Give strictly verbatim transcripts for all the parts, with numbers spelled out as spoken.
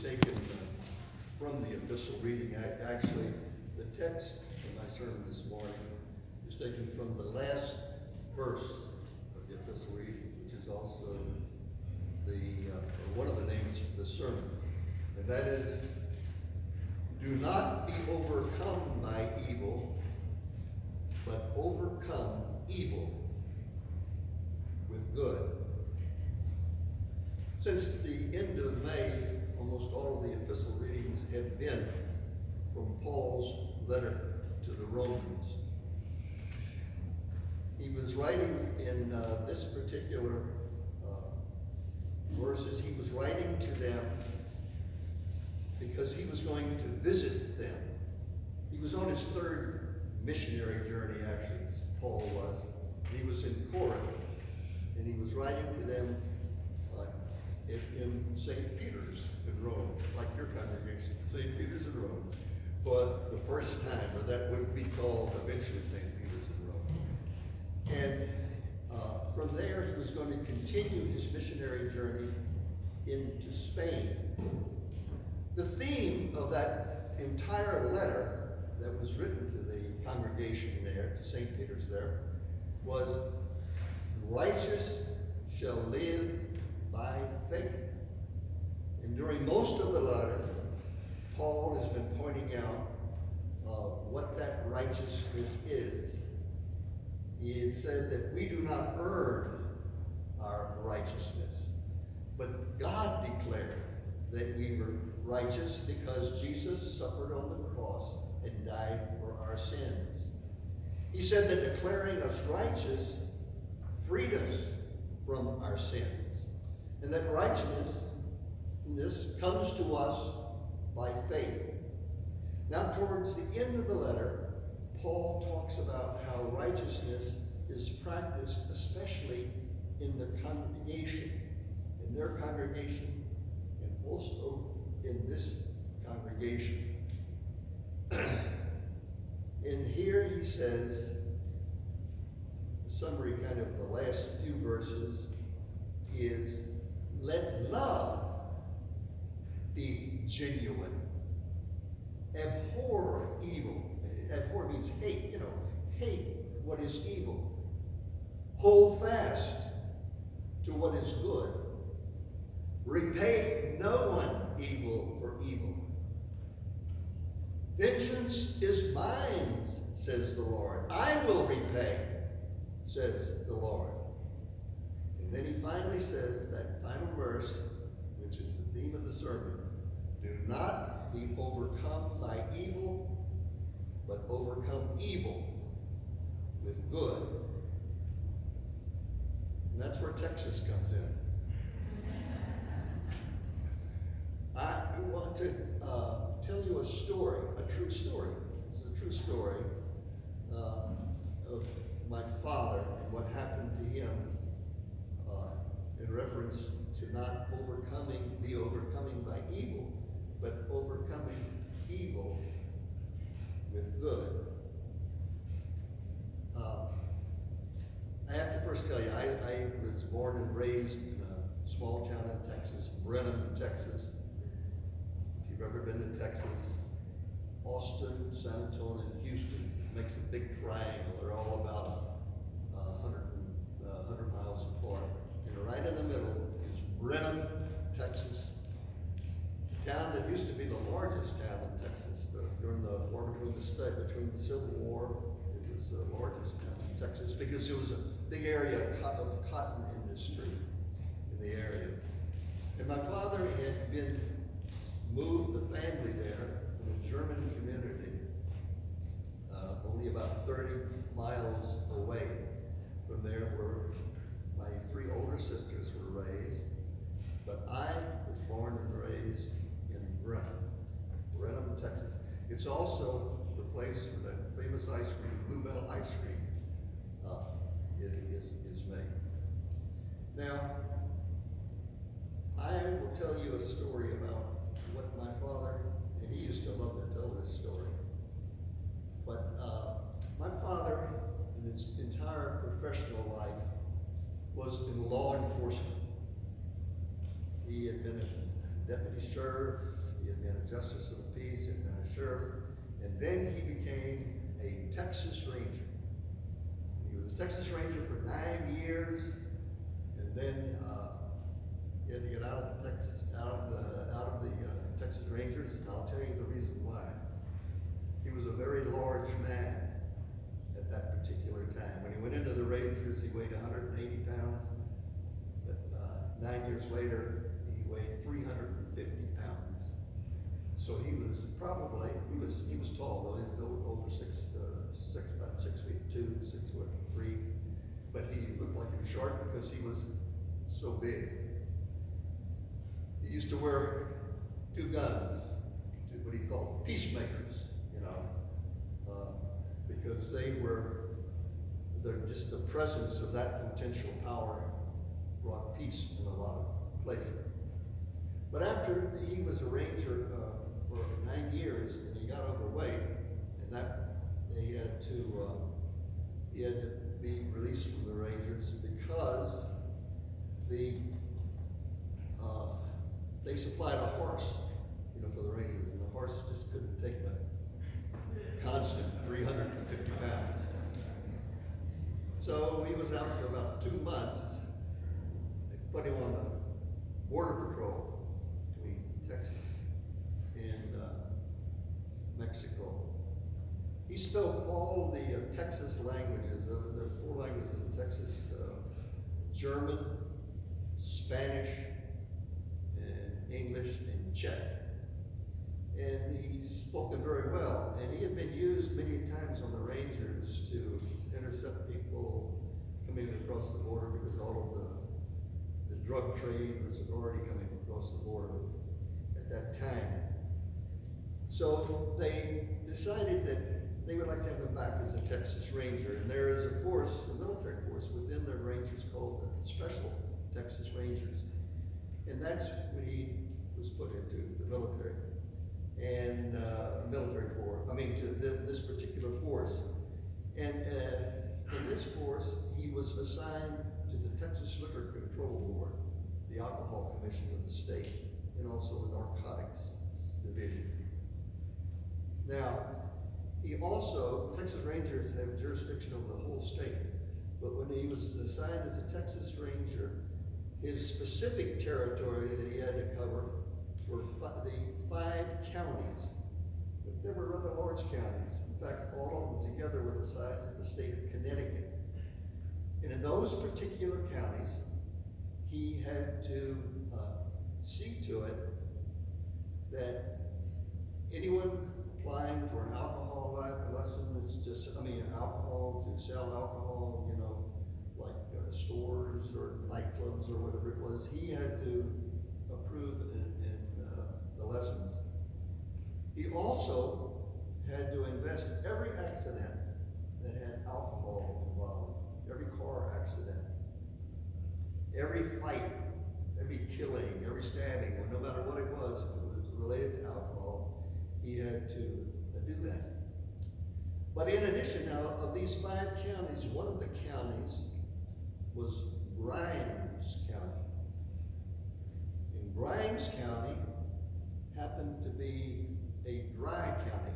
taken uh, from the epistle reading. I, actually, the text of my sermon this morning is taken from the last verse of the epistle reading, which is also the uh, or one of the names for the sermon, and that is, "Do not be overcome by evil, but overcome evil with good." Since the end of May, almost all of the epistle readings have been from Paul's letter to the Romans. He was writing in uh, this particular uh, verses, he was writing to them because he was going to visit them. He was on his third missionary journey, actually, Paul was. He was in Corinth, and he was writing to them uh, in, in Saint Peter's in Rome, like your congregation, Saint Peter's in Rome, for the first time, or that would be called eventually Saint Peter's in Rome. And uh, from there, he was going to continue his missionary journey into Spain. The theme of that entire letter that was written to the congregation there, to Saint Peter's there, was, "Righteous shall live by faith." And during most of the letter, Paul has been pointing out uh, what that righteousness is. He had said that we do not earn our righteousness, but God declared that we were righteous because Jesus suffered on the cross and died for our sins. He said that declaring us righteous freed us from our sins, and that righteousness this comes to us by faith. Now, towards the end of the letter, Paul talks about how righteousness is practiced, especially in the congregation, in their congregation, and also in this congregation. And here he says, the summary kind of the last few verses is, "Let love be genuine. Abhor evil." Abhor means hate, you know, hate what is evil. Hold fast to what is good. Repay no one evil for evil. "Vengeance is mine, says the Lord. I will repay, says the Lord." And then he finally says that final verse, which is the theme of the sermon, "Do not be overcome by evil, but overcome evil with good." And that's where Texas comes in. I want to uh, tell you a story, a true story. This is a true story uh, of my father and what happened to him uh, in reference to not overcoming, the overcoming by evil, but overcoming evil with good. Uh, I have to first tell you, I, I was born and raised in a small town in Texas, Brenham, Texas. If you've ever been to Texas, Austin, San Antonio, and Houston makes a big triangle. They're all about uh, one hundred, uh, one hundred miles apart. And right in the middle is Brenham, Texas. A town that used to be the largest town in Texas. The, during the war between the state, between the Civil War, it was the largest town in Texas because it was a big area of cotton industry in the area. And my father had been moved the family there from a German community, uh, only about thirty miles away from there where my three older sisters were raised. But I was born and raised in Brenham, Brenham, Texas. It's also the place where that famous ice cream, Bluebell ice cream, uh, is, is, is made. Now, I will tell you a story about what my father, and he used to love to tell this story, but uh, my father, in his entire professional life, was in law enforcement. He had been a deputy sheriff, he had been a justice of the peace, he had been a sheriff, and then he became a Texas Ranger. He was a Texas Ranger for nine years, and then uh, he had to get out of the Texas, out of the, out of the uh, Texas Rangers, and I'll tell you the reason why. He was a very large man at that particular time. When he went into the Rangers, he weighed one hundred eighty pounds, but uh, nine years later, he weighed three hundred fifty pounds. So he was probably, he was he was tall though, he was over, over six, uh, six, about six feet two, six foot three, but he looked like he was short because he was so big. He used to wear two guns, two, what he called peacemakers, you know, uh, because they were, they're just the presence of that potential power brought peace in a lot of places. But after he was a ranger uh, for nine years and he got overweight, and that they had to, uh, he had to be released from the Rangers because the uh, they supplied a horse, you know, for the Rangers, and the horse just couldn't take a constant three hundred fifty pounds. So he was out for about two months. They put him on the border patrol between Texas and uh, Mexico. He spoke all the uh, Texas languages. There are four languages in Texas: uh, German, Spanish, and English, and Czech. And he spoke them very well. And he had been used many times on the Rangers to intercept people coming across the border, because all of the, the drug trade was already coming across the border at that time. So they decided that they would like to have him back as a Texas Ranger. And there is a force, a military force within the Rangers called the Special Texas Rangers. And that's when he was put into the military. And uh, military force, I mean to the, this particular force. And uh, in this force, he was assigned to the Texas Liquor Control Board, the Alcohol Commission of the state, and also the Narcotics Division. Now, he also, Texas Rangers have jurisdiction over the whole state, but when he was assigned as a Texas Ranger, his specific territory that he had to cover were fi the five counties. But they were rather large counties. In fact, all of them together were the size of the state of Connecticut. And in those particular counties, he had to uh, see to it that anyone applying for an alcohol license, just, I mean, alcohol, to sell alcohol, you know, like uh, stores or nightclubs or whatever it was, he had to approve in, in uh, the lessons. He also had to invest every accident that had alcohol involved, every car accident, every fight, every killing, every stabbing, or no matter what it was, if it was related to alcohol, he had to uh, do that. But in addition now, of these five counties, one of the counties was Grimes County. And Grimes County happened to be a dry county.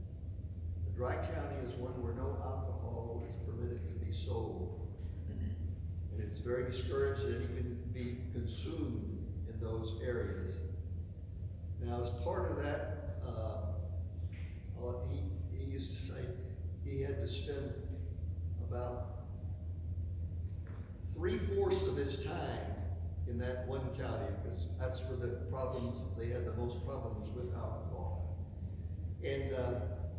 A dry county is one where no alcohol is permitted to be sold. And it's very discouraged that it even be consumed in those areas. Now, as part of that, uh, uh, he, he used to say he had to spend about three-fourths of his time in that one county, because that's where the problems, they had the most problems with alcohol. And uh,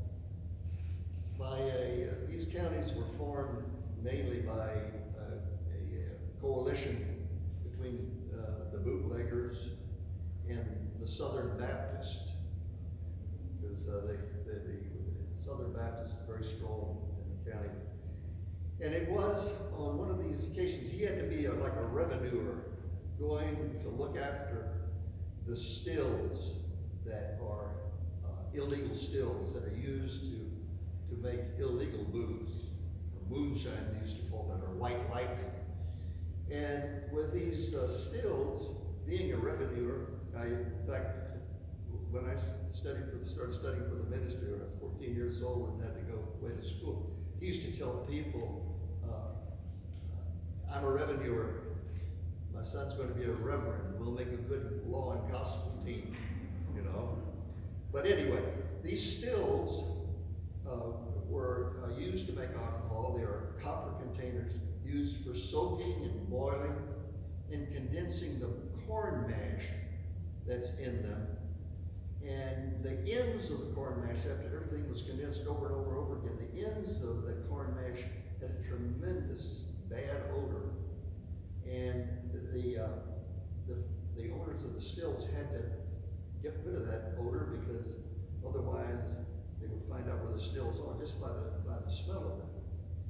by a, uh, these counties were formed mainly by uh, a, a coalition between uh, the bootleggers and the Southern Baptists, because uh, they, they, the Southern Baptists is very strong in the county. And it was on one of these occasions, he had to be a, like a revenuer, going to look after the stills that are uh, illegal stills that are used to, to make illegal booze, or moonshine they used to call it, or white lightning. And with these uh, stills, being a revenuer, I, in fact, when I studied for, started studying for the ministry when I was fourteen years old and had to go away to school, he used to tell people, uh, I'm a revenuer. My son's going to be a reverend. We'll make a good law and gospel team, you know. But anyway, these stills uh, were uh, used to make alcohol. They are copper containers used for soaking and boiling and condensing the corn mash that's in them. And the ends of the corn mash, after everything was condensed over and over and over again, the ends of the corn mash had a tremendous bad odor. And the, uh, the, the owners of the stills had to get rid of that odor because otherwise they would find out where the stills are just by the, by the smell of them.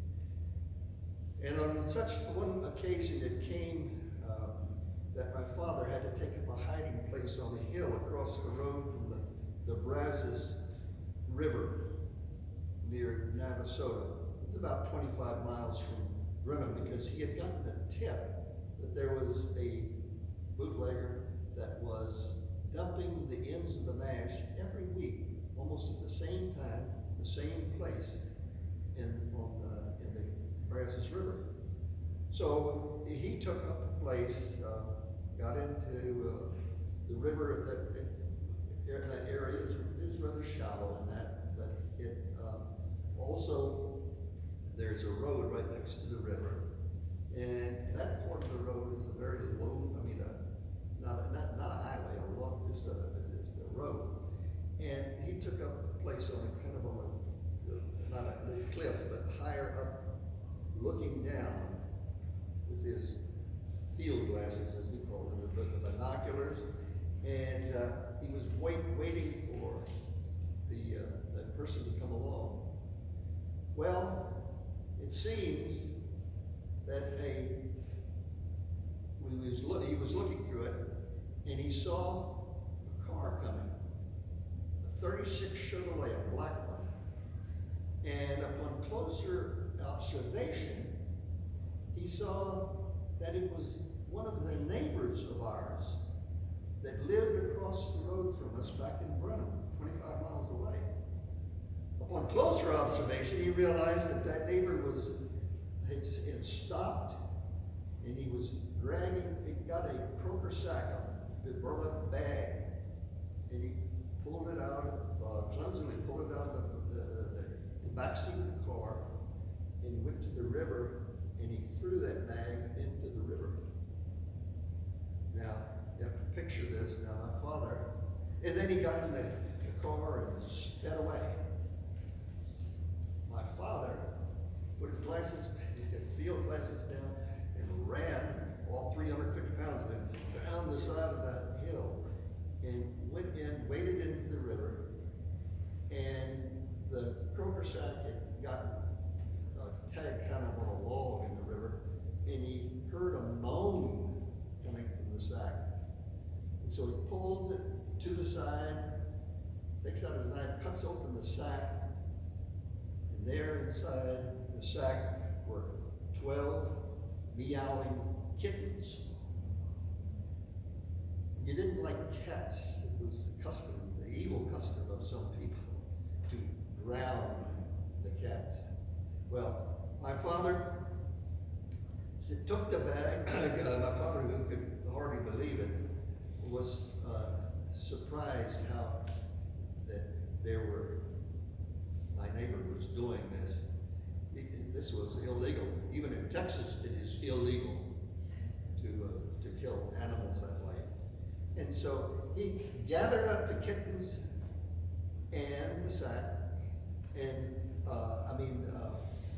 And on such one occasion it came uh, that my father had to take up a hiding place on the hill across the road from the, the Brazos River near Navasota. It's about twenty-five miles from Brenham, because he had gotten a tip that there was a bootlegger that was dumping the ends of the mash every week, almost at the same time, the same place in, on, uh, in the Brazos River. So he took up a place, uh, got into uh, the river. That, it, that area is, is rather shallow in that, but it uh, also, there's a road right next to the river. And that part of the road is a very low, I mean, a, not, a, not, not a highway, a long, just a, just a road. And he took up a place on a kind of on a, not a cliff, but higher up, looking down with his field glasses, as he called them, the, the binoculars. And uh, he was wait, waiting for the, uh, the person to come along. Well, it seems that a, he was, look, he was looking through it, and he saw a car coming, a thirty-six Chevrolet, a black one. And upon closer observation, he saw that it was one of the neighbors of ours that lived across the road from us back in Brenham, twenty-five miles away. Upon closer observation, he realized that that neighbor was had, had stopped, and he was dragging, he got a Kroger sack, a burlap bag, and he pulled it out, uh, clumsily pulled it out of the, the, the, the back seat of the car, and he went to the river, and he threw that bag into the river. Now, you have to picture this. Now, my father, and then he got in the, the car and sped away. My father put his glasses, field glasses down, and ran, all three hundred fifty pounds of him, down the side of that hill, and went in, waded into the river, and the Kroger sack had gotten uh, tagged kind of on a log in the river, and he heard a moan coming from the sack. And so he pulls it to the side, takes out his knife, cuts open the sack, and there inside the sack were twelve meowing kittens. You didn't like cats. It was the custom, the evil custom of some people to drown the cats. Well, my father said, took the bag. uh, my father, who could hardly believe it, was uh, surprised how that there were, my neighbor was doing this. It, it, this was illegal. Even in Texas, it is illegal to, uh, to kill animals that way. And so he gathered up the kittens and the sack, and uh, I mean, uh,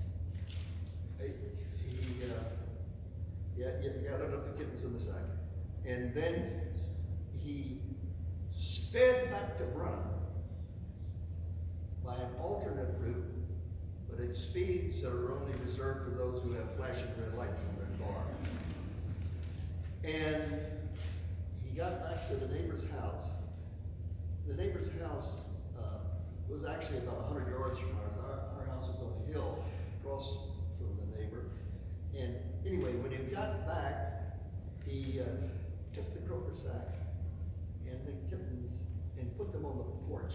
he, uh, yeah, he gathered up the kittens and the sack, and then he sped back to Brenham by an alternate route, but at speeds that are only reserved for those who have flashing red lights in their car. And he got back to the neighbor's house. The neighbor's house uh, was actually about one hundred yards from ours. Our, our house was on the hill across from the neighbor. And anyway, when he got back, he uh, took the Kroger sack porch.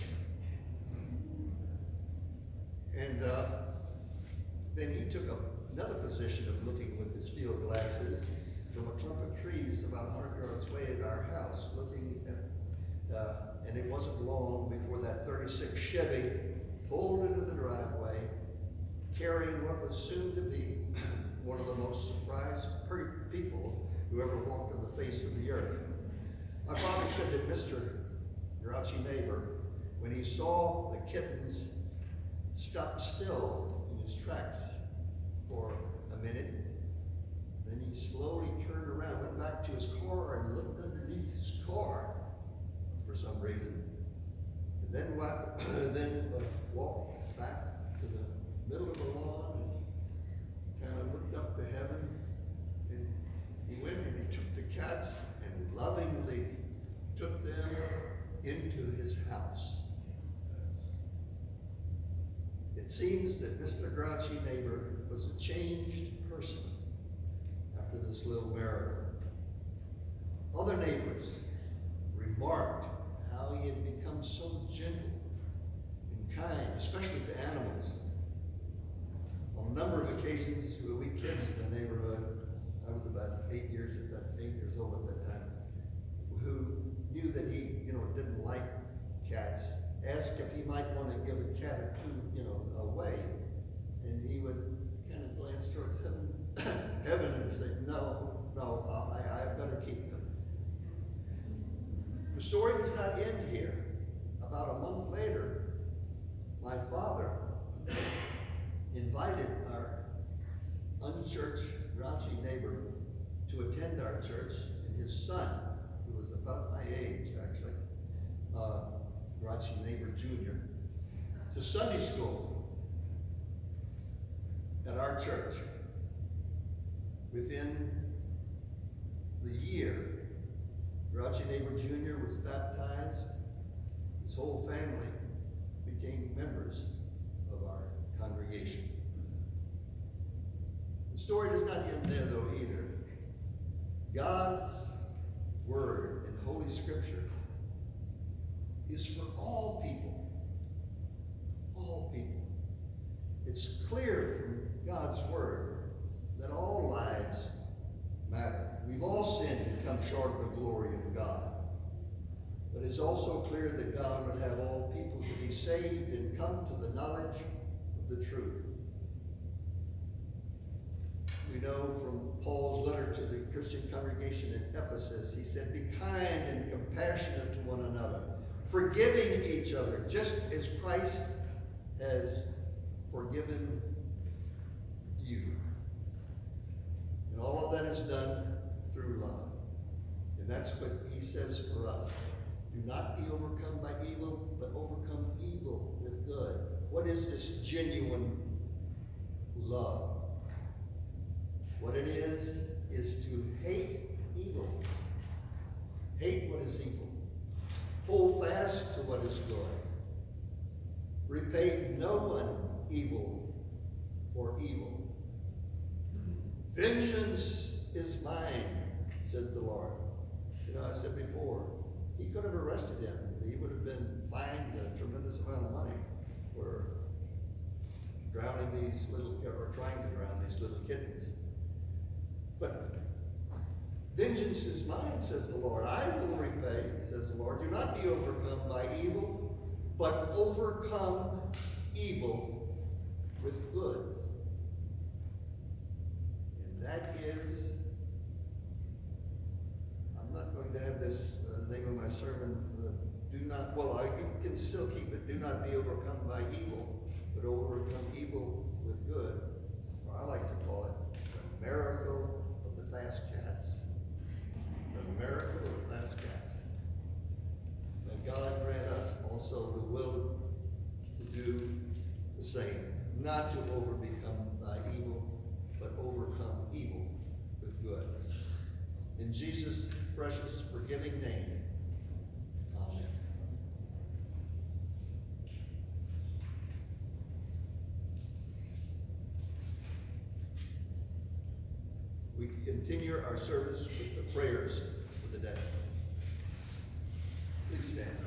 And uh, then he took up another position of looking with his field glasses from a clump of trees about a hundred yards away at our house, looking at, uh, and it wasn't long before that thirty-six Chevy pulled into the driveway, carrying what was soon to be one of the most surprised people who ever walked on the face of the earth. My father said that Mister grouchy neighbor, when he saw the kittens, stopped still in his tracks for a minute. Then he slowly turned around, went back to his car and looked underneath his car for some reason. And then, then uh, walked back to the middle of the lawn and kind of looked up to heaven. And he went and he took the cats and lovingly took them into his house. It seems that Mister Grouchy neighbor was a changed person after this little miracle. Other neighbors remarked how he had become so gentle and kind, especially to animals. On a number of occasions, we kids in the neighborhood, I was about eight years at that, eight years old at that time, who knew that he, you know, didn't like cats, asked if he might want to give a cat or two, you know, away, and he would kind of glance towards heaven, heaven and say, no, no, I, I better keep them. The story does not end here. About a month later, my father invited our unchurched, grouchy neighbor to attend our church, and his son, who was about my age, actually, uh, Grouchy neighbor Junior, to Sunday school at our church. Within the year, Grouchy neighbor Junior was baptized. His whole family became members of our congregation. The story does not end there, though, either. God's word in Holy Scripture is for all people. All people. It's clear from God's word that all lives matter. We've all sinned and come short of the glory of God. But it's also clear that God would have all people to be saved and come to the knowledge of the truth. We know from Paul's letter to the Christian congregation in Ephesus, he said, be kind and compassionate to one another, forgiving each other, just as Christ has forgiven you. And all of that is done through love. And that's what he says for us. Do not be overcome by evil, but overcome evil with good. What is this genuine love? What it is, is to hate evil. Hate what is evil. Hold fast to what is good. Repay no one evil for evil. Vengeance is mine, says the Lord. You know, I said before, he could have arrested him. He would have been fined a tremendous amount of money for drowning these little, or trying to drown these little kittens. But vengeance is mine, says the Lord. I will repay, says the Lord. Do not be overcome by evil, but overcome evil with good. And that is, I'm not going to have this uh, the name of my sermon, uh, do not, well, I you can still keep it. Do not be overcome by evil, but overcome evil with good. Or I like to call it the miracle of the fast cats. The miracle of the fast cats. May God grant us also the will to do the same, not to overcome by evil, but overcome evil with good. In Jesus' precious, forgiving name, amen. We continue our service with the prayers for the day. Please stand.